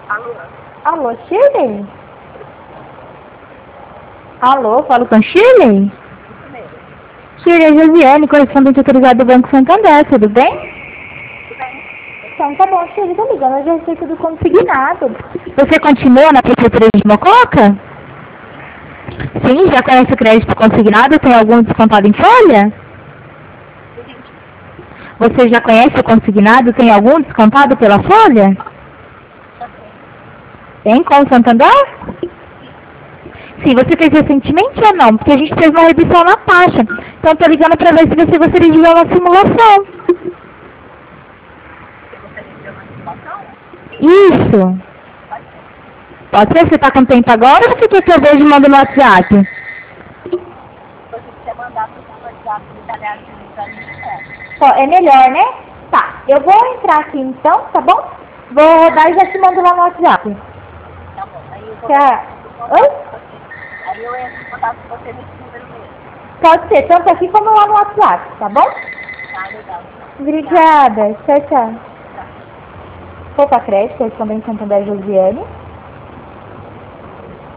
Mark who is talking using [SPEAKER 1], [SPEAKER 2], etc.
[SPEAKER 1] Alô?
[SPEAKER 2] Alô, Shirley? Alô, falo com Shirley?
[SPEAKER 1] Isso mesmo.
[SPEAKER 2] Shirley Josiane, correspondente autorizado do Banco Santander, tudo bem?
[SPEAKER 1] Tudo bem?
[SPEAKER 2] Então tá bom, Shirley, tô ligando a respeito do consignado. Você continua na prefeitura de Mococa? Sim, já conhece o crédito consignado? Tem algum descontado em folha?
[SPEAKER 1] Entendi.
[SPEAKER 2] Você já conhece o consignado? Tem algum descontado pela folha?
[SPEAKER 1] Já tem.
[SPEAKER 2] Tem com o Santander? Sim, você fez recentemente ou não? Porque a gente fez uma redução na taxa. Então eu tô ligando para ver se você gostaria de ver uma simulação.
[SPEAKER 1] Você gostaria de ver uma simulação?
[SPEAKER 2] Isso.
[SPEAKER 1] Pode ser.
[SPEAKER 2] Pode ser? Você tá com tempo agora ou você quer que eu veja e mando no WhatsApp?
[SPEAKER 1] Se você quiser mandar para o WhatsApp detalhado para mim,
[SPEAKER 2] É melhor, né? Tá, eu vou entrar aqui então, tá bom? Vou rodar e já te mando lá no WhatsApp.
[SPEAKER 1] tá bom. Aí eu vou
[SPEAKER 2] Tá.
[SPEAKER 1] contato
[SPEAKER 2] Oi?
[SPEAKER 1] com você. Aí eu entro em contato com você nesse número mesmo.
[SPEAKER 2] Pode ser, tanto aqui como lá no WhatsApp, tá bom?
[SPEAKER 1] Tá, legal.
[SPEAKER 2] Obrigada. Tchau, tchau.
[SPEAKER 1] Tá.
[SPEAKER 2] Poupa Crédito, correspondente Santander Josiane.